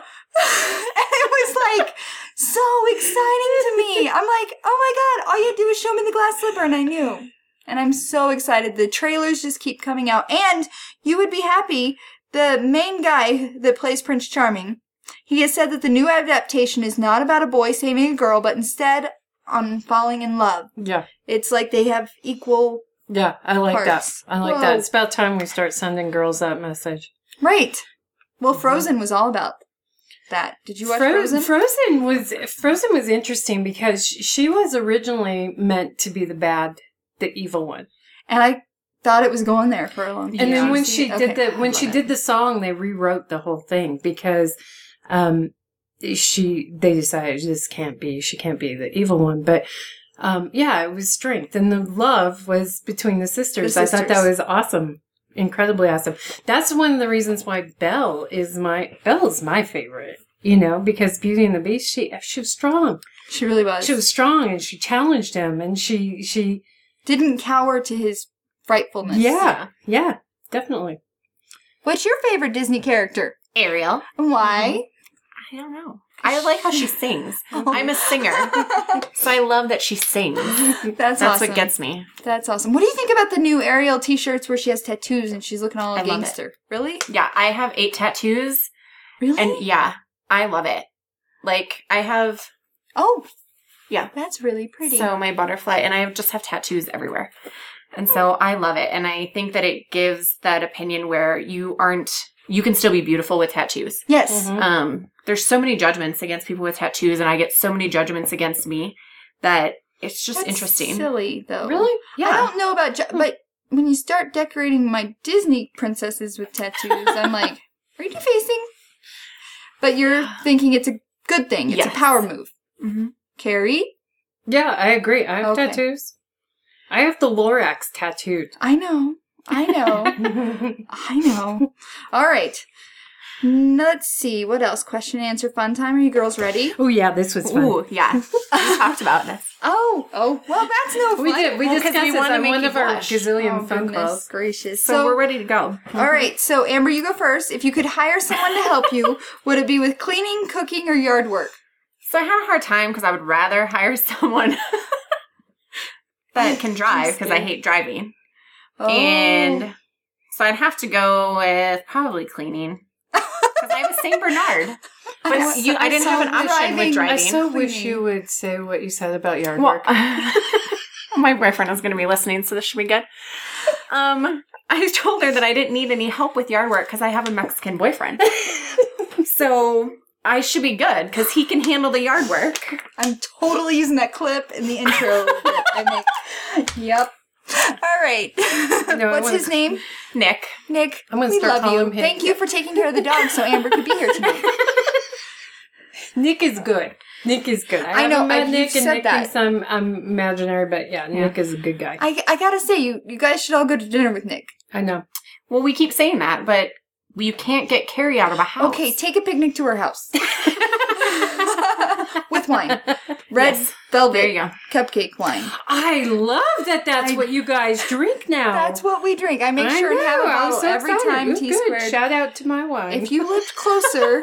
And it was like so exciting to me. I'm like, "Oh my god, all you had to do was show me the glass slipper," and I knew. And I'm so excited. The trailers just keep coming out. And you would be happy, the main guy that plays Prince Charming, he has said that the new adaptation is not about a boy saving a girl, but instead on falling in love. Yeah. It's like they have equal... Yeah, I like Parts. that. I like Whoa. that. It's about time we start sending girls that message. Right. Well, Frozen was all about that. Did you watch Fro- Frozen? Frozen was Frozen was interesting because she was originally meant to be the bad, the evil one. And I thought it was going there for a long time. And then Yeah. when she Okay. did the when Love she it. did the song, they rewrote the whole thing because um she they decided this can't be she can't be the evil one. But um yeah, it was strength and the love was between the sisters. The I thought that sisters. was awesome. Incredibly awesome. That's one of the reasons why Belle is my Belle is my favorite. You know, because Beauty and the Beast, she she was strong. She really was. She was strong and she challenged him and she she Didn't cower to his frightfulness. yeah, yeah, definitely. What's your favorite Disney character? Ariel. And why? I don't know. I like how she sings. Oh. I'm a singer, so I love that she sings. That's, That's awesome. what gets me. That's awesome. What do you think about the new Ariel t-shirts where she has tattoos and she's looking all I love gangster? Really? Yeah, I have eight tattoos, Really? and yeah, I love it. Like I have, oh, yeah. that's really pretty. So my butterfly, and I just have tattoos everywhere. And so I love it. And I think that it gives that opinion where you aren't, you can still be beautiful with tattoos. yes. Mhm. Um, there's so many judgments against people with tattoos, and I get so many judgments against me that it's just That's interesting. silly though. Really? Yeah. I don't know about, ju- but when you start decorating my Disney princesses with tattoos, I'm like, are you defacing? But you're thinking it's a good thing. It's Yes. a power move. Mhm. Carrie? Yeah, I agree. I have Okay. tattoos. I have the Lorax tattooed. I know. I know. I know. All right. N- Let's see. What else? Question and answer fun time. Are you girls ready? Oh yeah, this was fun. Ooh, yeah. We talked about this. Oh, oh. Well, that's no fun. We did. We Well, 'cause discussed we this wanna on make one you of our blush. gazillion Oh, phone goodness calls. gracious. So, So, we're ready to go. all right. So, Amber, you go first. If you could hire someone to help you, would it be with cleaning, cooking, or yard work? So I had a hard time because I would rather hire someone that can drive because I hate driving. Oh. And so I'd have to go with probably cleaning because I have a Saint Bernard. But I- you, I didn't I have an saw option with driving- I driving. so wish Cleaning. you would say what you said about yard Well, work. my boyfriend is going to be listening, so this should be good. Um, I told her that I didn't need any help with yard work because I have a Mexican boyfriend. So I should be good because he can handle the yard work. I'm totally using that clip in the intro that I make. Yep. All right. I What's wanna- his name? Nick. Nick. I'm gonna we start love calling you. him Thank you for taking care of the dog so Amber could be here tonight. Nick is good. Nick is good. I, I know, haven't met I've- Nick, you've and said Nick that. thinks I'm, I'm imaginary, but yeah, Nick is a good guy. I, I gotta say, you, you guys should all go to dinner with Nick. I know. Well, we keep saying that, but you can't get Carrie out of a house. Okay, take a picnic to her house. With wine. Red Yes. velvet There you go. cupcake wine. I love that that's I- what you guys drink now. That's what we drink. I make I sure and have a know, I was bottle so every excited. time It was T good. squared. Shout out to my wine. If you lived closer,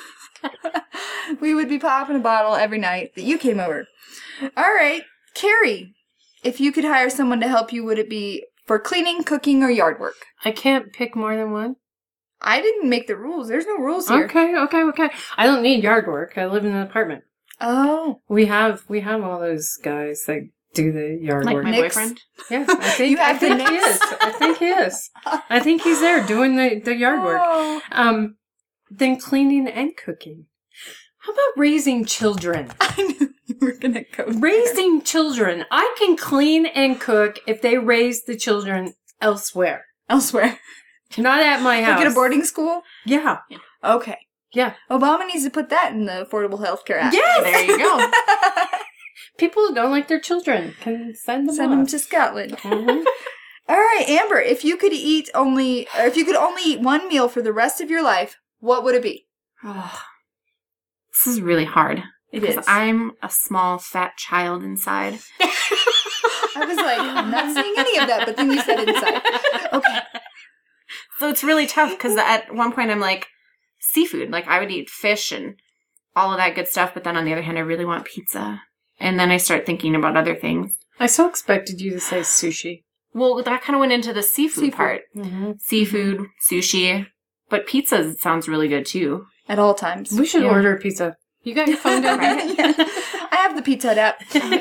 we would be popping a bottle every night that you came over. All right, Carrie, if you could hire someone to help you, would it be for cleaning, cooking, or yard work? I can't pick more than one. I didn't make the rules. There's no rules here. Okay, okay, okay. I don't need yard work. I live in an apartment. Oh, We have we have all those guys that do the yard Like work. my Nick's- boyfriend. Yeah, I think You I have the think he Nick's? is. I think he is. I think he's there doing the, the yard work. Oh. Um, then cleaning and cooking. How about raising children? I knew you were going to go there. Raising children. I can clean and cook if they raise the children elsewhere. Elsewhere. Not at my house. Like at a boarding school? Yeah. Okay. Yeah. Obama needs to put that in the Affordable Health Care Act. Yes! There you go. People who don't like their children can send them Send them off. to Scotland. Mhm. All right, Amber, if you could eat only, or if you could only eat one meal for the rest of your life, what would it be? Oh, this is really hard. It Because is. I'm a small, fat child inside. I was like, I'm not seeing any of that, but then you said inside. Okay. So it's really tough because at one point I'm like, seafood. Like, I would eat fish and all of that good stuff. But then on the other hand, I really want pizza. And then I start thinking about other things. I so expected you to say sushi. Well, that kind of went into the seafood, Seafood. part. Mm-hmm. Seafood, sushi. But pizza sounds really good, too. At all times. We should Yeah. order a pizza. You got your phone down there? Yeah. I have the Pizza Hut app. I'm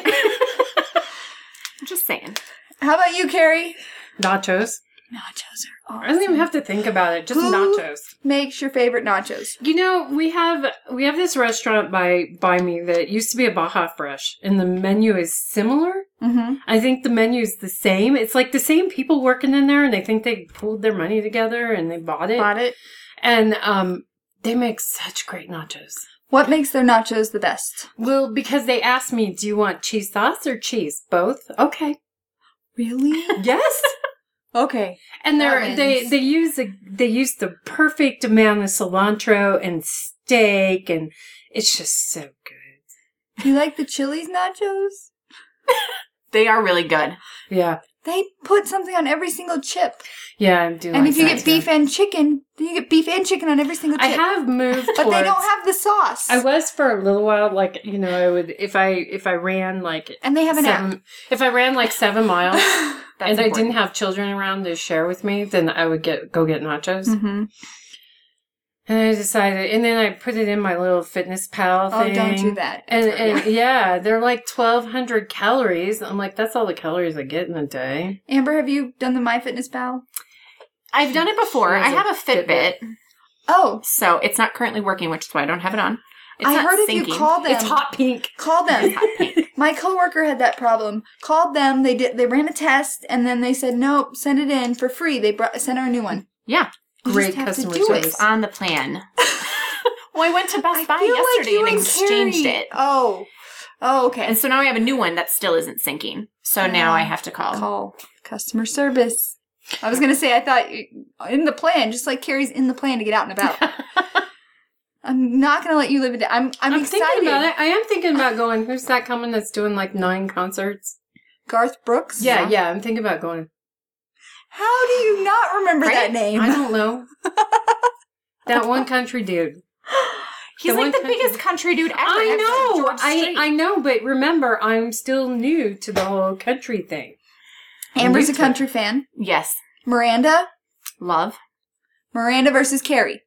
just saying. How about you, Carrie? Nachos. Nachos are awesome. I don't even have to think about it. Just Who nachos. makes your favorite nachos? You know, we have we have this restaurant by by me that used to be a Baja Fresh, and the menu is similar. Mm-hmm. I think the menu is the same. It's like the same people working in there, and they think they pooled their money together and they bought it. Bought it. And um, they make such great nachos. What makes their nachos the best? Well, because they asked me, "Do you want cheese sauce or cheese? Both?" Okay. Really? Yes. Okay. And That they're they wins. they use the they use the perfect amount of cilantro and steak, and it's just so good. Do you like the Chili's nachos? They are really good. Yeah, They put something on every single chip. yeah, I do. And like if you that get beef too. and chicken, then you get beef and chicken on every single I chip. have moved, but they don't towards- have the sauce. I was for a little while, like you know, I would if I if I ran like and they have an app. seven, if I ran like seven miles That's and I important. didn't have children around to share with me, then I would get go get nachos. Mm-hmm. And I decided, and then I put it in my little Fitness Pal Oh, thing. don't do that. And, That's what- and yeah, they're like twelve hundred calories. I'm like, that's all the calories I get in a day. Amber, have you done the MyFitnessPal? I've done it before. She I has have a a Fitbit, Fitbit. Oh, so it's not currently working, which is why I don't have it on. It's I not heard if syncing. you call them, It's hot pink. call them. It's hot pink. My coworker had that problem. Called them. They did. They ran a test, and then they said, "Nope, send it in for free." They brought sent her a new one. Yeah, You Great just have customer to do service. it's on the plan. Well, I went to Best I Buy feel like yesterday you and and exchanged Carrie- it. Oh, oh, okay. And so now I have a new one that still isn't syncing. So now Oh. I have to call. Call customer service. I was gonna say I thought you- in the plan, just like Carrie's in the plan to get out and about. I'm not gonna let you live it down. I'm I'm, I'm excited. thinking about it. I am thinking about going. Who's that coming that's doing like nine concerts? Garth Brooks. Yeah, yeah. I'm thinking about going. How do you not remember Right? that name? I don't know. That one country dude. He's The like one the country- biggest country dude ever. I That's like know. George I Strait. I know. But remember, I'm still new to the whole country thing. Amber's a Me too. country fan. Yes. Miranda. Love. Miranda versus Carrie.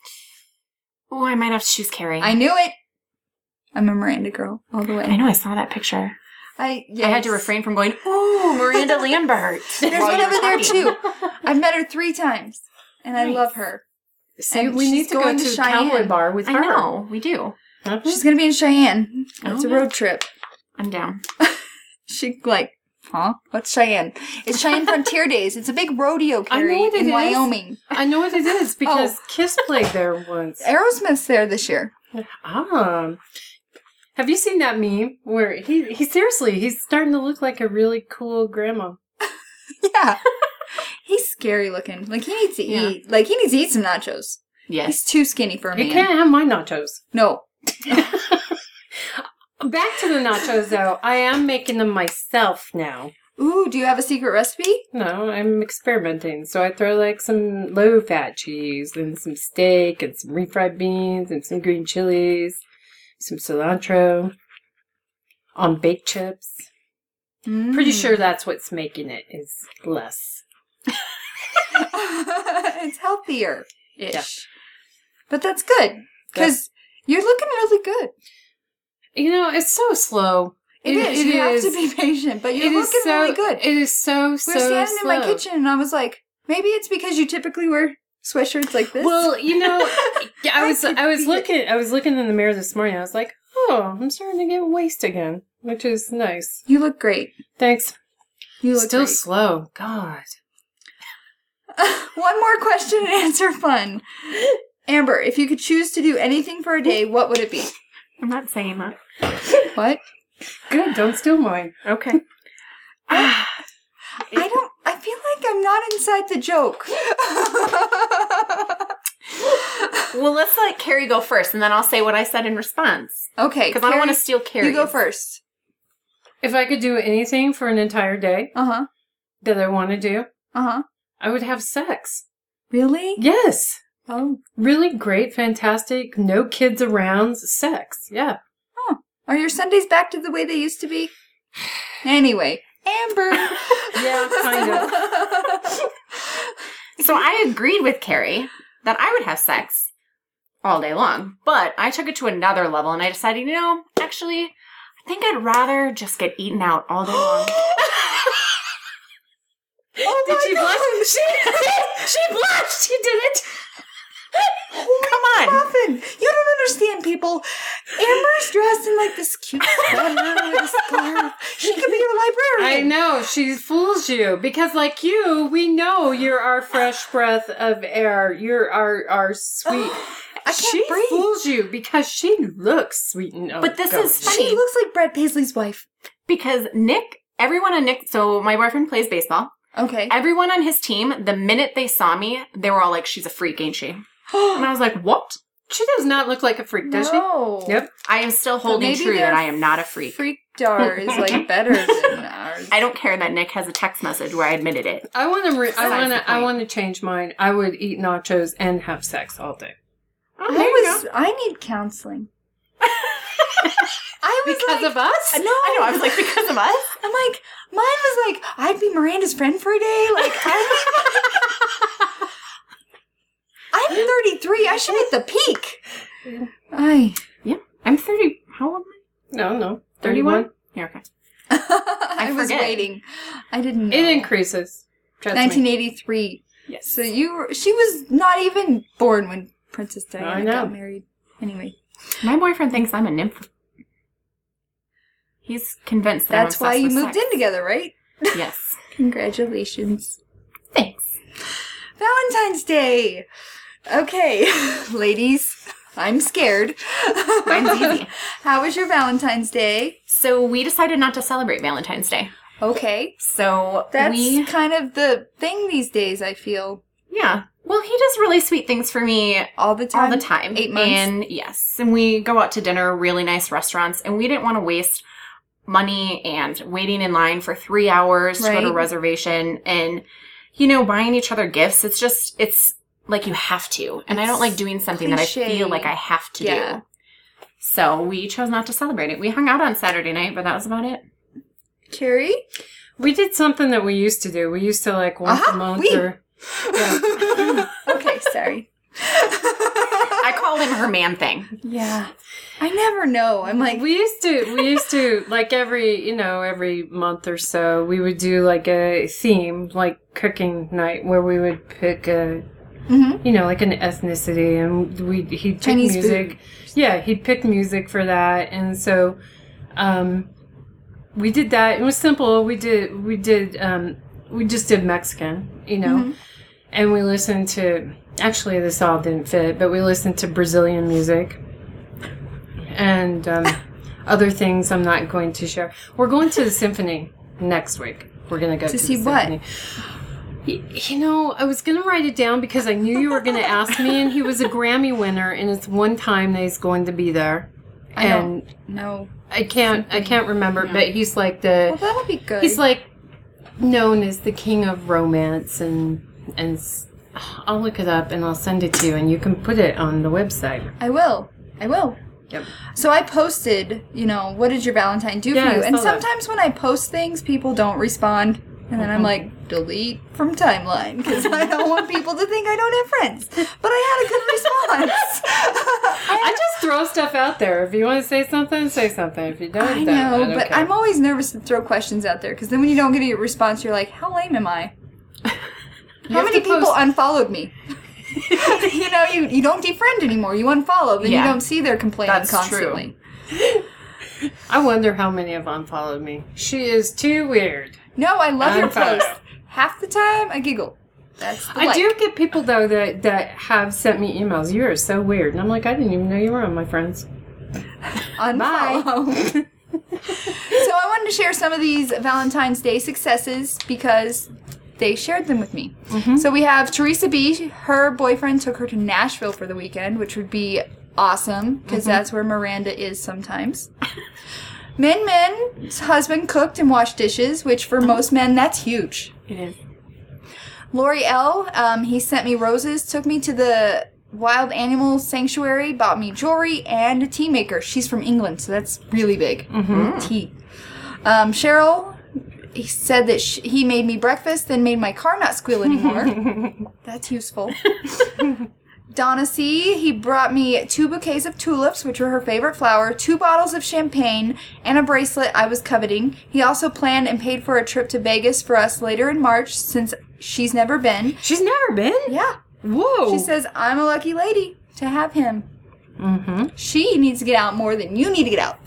Oh, I might have to choose Carrie. I knew it. I'm a Miranda girl all the way. I know. I saw that picture. I yes. I had to refrain from going, ooh, Miranda Lambert. There's while one you over were there talking. too. I've met her three times, and I Nice. love her. See, And we she's need to go going to to a cowboy Cheyenne. bar with I her. know. We do. Mhm. She's gonna be in Cheyenne. It's Oh, a yeah. road trip. I'm down. She like, huh? What's Cheyenne? It's Cheyenne Frontier Days. It's a big rodeo, I know Carrie, what it in is. Wyoming. I know what it is because Oh. Kiss played there once. Aerosmith's there this year. Ah. Have you seen that meme where he, he seriously, he's starting to look like a really cool grandma. Yeah. He's scary looking. Like he needs to Yeah. eat. Like he needs to eat some nachos. Yes. He's too skinny for a You man. can't have my nachos. No. Back to the nachos though. I am making them myself now. Ooh, do you have a secret recipe? No, I'm experimenting. So I throw like some low fat cheese and some steak and some refried beans and some green chilies, some cilantro on baked chips. Mm. Pretty sure that's what's making it is less. It's healthier ish. Yeah. But that's good. Because you're looking really good. You know, it's so slow. It, It- is. it You is. have to be patient, but you're It is looking so really good. It is so we so. were standing in my slow. kitchen, and I was like, maybe it's because you typically wear sweatshirts like this. Well, you know, yeah, I I was could I was see it. looking I was looking in the mirror this morning. I was like, oh, I'm starting to get waist again, which is nice. you look great. Thanks. You look Still great. slow. God. One more question and answer fun. Amber, if you could choose to do anything for a day, what would it be? I'm not saying that. What? Good. Don't steal mine. Okay. I don't. I feel like I'm not inside the joke. Well, let's let Carrie go first, and then I'll say what I said in response. Okay, Because I don't want to Carrie, steal Carrie. You go first. If I could do anything for an entire day Uh huh. that I want to do, Uh huh. I would have sex. Really? Yes. Oh. Really great, fantastic, no kids around sex. Yeah. Are your Sundays back to the way they used to be? Anyway, Amber. Yeah, kind of. So I agreed with Carrie that I would have sex all day long, but I took it to another level and I decided, you know, actually, I think I'd rather just get eaten out all day long. Oh Did my she God. blush? She, she blushed. She did it. Come on. Muffin, you don't understand, people. Amber's dressed in like this cute sweater with a scarf. She could be your I librarian. know. She fools you because, like you, we know you're our fresh breath of air. You're our, our sweet. I can't she breathe. fools you because she looks sweet and oh, But this God. is She funny looks like Brad Paisley's wife. because Nick, everyone on Nick, so my boyfriend plays baseball. Okay. Everyone on his team, the minute they saw me, they were all like, she's a freak, ain't she? And I was like, what? She does not look like a freak, does no. she? Yep. I am still holding maybe true that their I am not a freak. Freakdar is like better than ours. I don't care that Nick has a text message where I admitted it. I want to. Re- I Besides want the to. I point. want to change mine. I would eat nachos and have sex all day. Oh, there you I was. I need counseling. I was Because like, of us? no. I know. I was like, because of us? I'm like, mine was like, I'd be Miranda's friend for a day. Like, I'm, I'm thirty-three. I should hit the peak. I. Yeah. I'm thirty. How old am No, no. I? thirty-one? thirty-one. Yeah, okay. I, was forget. waiting. I didn't know. It increases. Trust me. nineteen eighty-three. Yes. So you were, she was not even born when Princess Diana I know. got married. Anyway, My boyfriend thinks I'm a nymph. He's convinced that that's I'm why obsessed you with moved sex. in together, right? Yes. Congratulations. Thanks. Valentine's Day. Okay, ladies, I'm scared. Mine's easy. How was your Valentine's Day? So we decided not to celebrate Valentine's Day. Okay. So That's we, kind of the thing these days, I feel. yeah. Well, he does really sweet things for me All the time. all the time. Eight months. And yes, and we go out to dinner, really nice restaurants, and we didn't want to waste money and waiting in line for three hours to go to a Right. reservation and, you know, buying each other gifts. It's just, it's like you have to. And I don't like doing something that I cliche. feel like I have to Yeah. do. So we chose not to celebrate it. We hung out on Saturday night, but that was about it. Carrie? We did something that we used to do. We used to like once Uh-huh, a month we. or. Yeah. Okay, sorry. I call him her man thing. Yeah. I never know. I'm like, we used to, we used to, like every, you know, every month or so, we would do like a theme, like cooking night, where we would pick a, Mhm. you know, like an ethnicity, and we he'd pick Chinese music. food. Yeah, he'd pick music for that, and so, um, we did that. It was simple. We did, we did, um, we just did Mexican, you know, Mhm. and we listened to. Actually, this all didn't fit, but we listened to Brazilian music. And um, other things I'm not going to share. We're going to the symphony next week. We're going to go to, To see the what? symphony. Y- You know, I was going to write it down because I knew you were going to ask me, and he was a Grammy winner, and it's one time that he's going to be there. I and don't know. I can't, I can't remember, but he's like the, Well, that'll be good. he's like known as the king of romance, and and s- I'll look it up and I'll send it to you, and you can put it on the website. I will. I will. Yep. So I posted, you know, what did your Valentine do Yeah, for you? I And saw that. sometimes when I post things, people don't respond. And then I'm like, delete from timeline, because I don't want people to think I don't have friends. But I had a good response. I just throw stuff out there. If you want to say something, say something. If you don't, I don't. know, I don't but care. I'm always nervous to throw questions out there because then when you don't get a response, you're like, how lame am I? How have many to people post- unfollowed me? You know, you, you don't defriend anymore. You unfollow, then Yeah. you don't see their complaining That's constantly. I wonder how many have unfollowed me. She is too weird. No, I love your Unfollow. posts. Half the time, I giggle. That's the I like. do get people, though, that, that have sent me emails. You are so weird. And I'm like, I didn't even know you were on my friends. Unfollow. So I wanted to share some of these Valentine's Day successes because they shared them with me. So we have Teresa B. Her boyfriend took her to Nashville for the weekend, which would be awesome because that's where Miranda is sometimes. Min Min's husband cooked and washed dishes, which for most men, that's huge. It is. Lori L., um, he sent me roses, took me to the Wild Animal Sanctuary, bought me jewelry, and a tea maker. She's from England, so that's really big. Mm-hmm. Tea. Um, Cheryl, he said that sh- he made me breakfast, then made my car not squeal anymore. That's useful. Donna C., he brought me two bouquets of tulips, which were her favorite flower, two bottles of champagne, and a bracelet I was coveting. He also planned and paid for a trip to Vegas for us later in March, since she's never been. She's never been? Yeah. Whoa. She says, I'm a lucky lady to have him. Mm-hmm. She needs to get out more than you need to get out.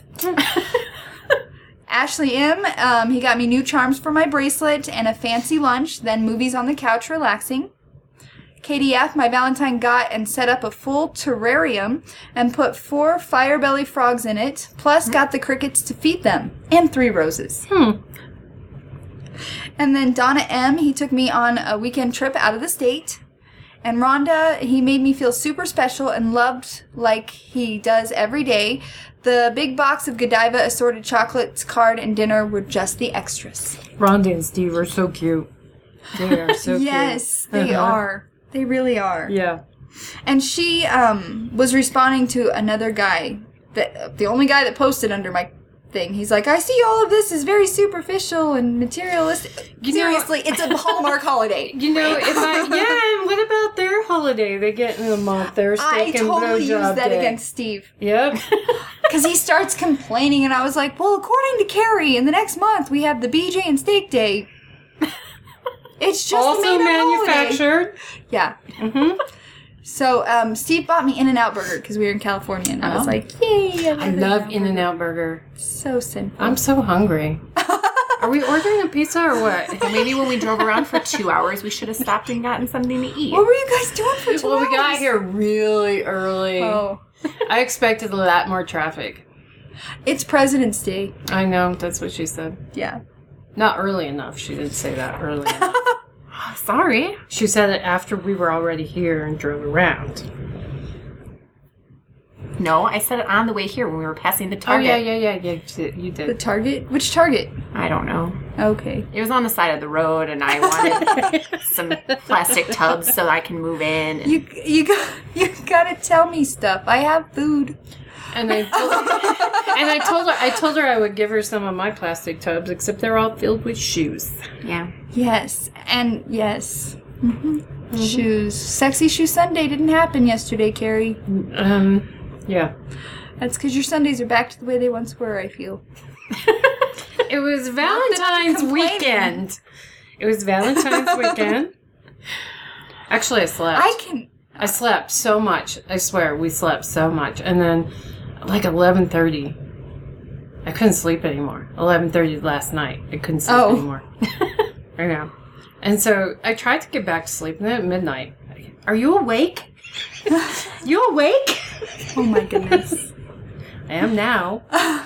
Ashley M., um, he got me new charms for my bracelet and a fancy lunch, then movies on the couch relaxing. Katie F., my Valentine got and set up a full terrarium and put four firebelly frogs in it, plus got the crickets to feed them, and three roses. Hmm. And then Donna M., he took me on a weekend trip out of the state. And Rhonda, he made me feel super special and loved like he does every day. The big box of Godiva assorted chocolates, card, and dinner were just the extras. Rhonda and Steve are so cute. They are so Yes, cute. they Uh-huh. are. They really are. Yeah. And she um, was responding to another guy, that the only guy that posted under my thing. He's like, I see all of this is very superficial and materialistic. You know- Seriously, it's a Hallmark holiday. You know, if I, yeah, and what about their holiday they get in a month? Their I steak and totally blowjob used that day. against Steve. Yep. Because he starts complaining, and I was like, well, according to Carrie, in the next month, we have the B J and Steak Day. It's just a Also made-up holiday. manufactured. Yeah. Mm-hmm. So, um, Steve bought me In-N-Out Burger because we were in California, and I was Oh. like, yay. I love In-N-Out Burger. So sinful. I'm so hungry. Are we ordering a pizza or what? Well, maybe when we drove around for two hours, we should have stopped and gotten something to eat. What were you guys doing for two Well, we got hours? here really early. Oh. I expected a lot more traffic. It's President's Day. I know, that's what she said. Yeah. Not early enough. She didn't say that early enough. Sorry. She said it after we were already here and drove around. No, I said it on the way here when we were passing the Oh, Target. yeah, yeah, yeah, yeah. You did. You The did. Target? Which Target? I don't know. Okay. It was on the side of the road, and I wanted some plastic tubs so I can move in. And You you got you gotta tell me stuff. I have food. And I told her, and I told her I told her I would give her some of my plastic tubs, except they're all filled with shoes. yeah. Yes, and yes. Mm-hmm. Shoes. Sexy Shoe Sunday didn't happen yesterday, Carrie. Um, yeah. That's because your Sundays are back to the way they once were, I feel. It was that I'm Valentine's complaining. weekend. It was Valentine's weekend. Actually, I slept. I can... I slept so much. I swear, we slept so much. And then, like eleven thirty, I couldn't sleep anymore. eleven thirty last night, I couldn't sleep Oh. anymore. I know. And so I tried to get back to sleep. And then at midnight, are you awake? You awake? Oh my goodness. I am now.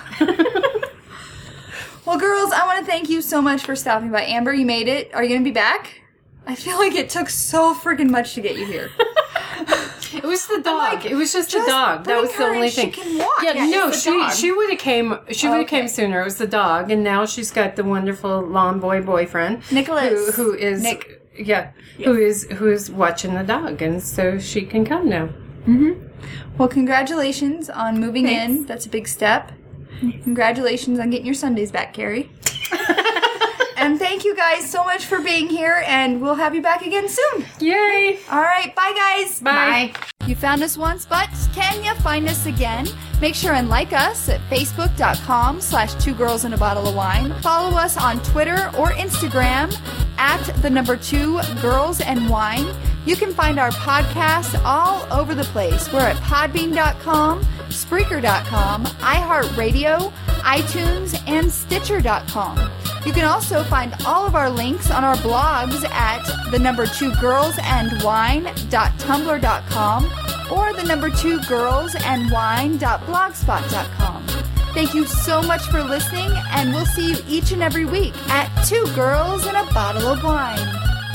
Well, girls, I want to thank you so much for stopping by. Amber, you made it. Are you going to be back? I feel like it took so freaking much to get you here. It was the dog. like, it was just, just the dog. That bring was the her only and she thing. can walk. Yeah, Yeah, no, it's the she dog. she would have came. She would have Okay. came sooner. It was the dog, and now she's got the wonderful lawn boy boyfriend, Nicholas. who, who is Nick. yeah, who is who is watching the dog, and so she can come now. Well, congratulations on moving Thanks. in. That's a big step. Congratulations on getting your Sundays back, Carrie. And thank you guys so much for being here, and we'll have you back again soon. Yay! All right, bye, guys. Bye. Bye. You found us once, but can you find us again? Make sure and like us at facebook.com slash two girls and a bottle of wine. Follow us on Twitter or Instagram at the number two girls and wine. You can find our podcasts all over the place. We're at podbean dot com, Spreaker dot com, iHeartRadio, iTunes, and Stitcher dot com. You can also find all of our links on our blogs at the number two girls and wine dot tumblr dot com or the number two girls and wine dot blogspot dot com. Thank you so much for listening, and we'll see you each and every week at Two Girls and a Bottle of Wine.